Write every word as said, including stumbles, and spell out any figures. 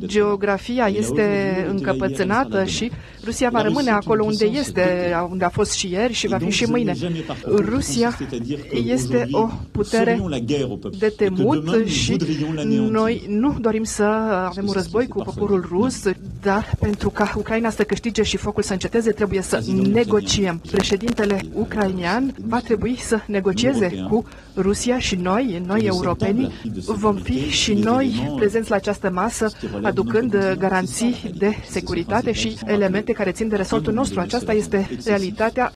Geografia este încăpățânată și Rusia va rămâne acolo unde este, unde a fost și ieri și va fi și mâine. Rusia este o putere de temut și noi nu dorim să avem un război cu poporul rus, dar pentru ca Ucraina să câștige și focul să înceteze, trebuie să negociem. Președintele ucrainean va trebui să negocieze cu Rusia și noi, noi europenii, vom fi și noi prezenți la această masă, aducând garanții de securitate și elemente care țin de resortul nostru. Aceasta este realitatea.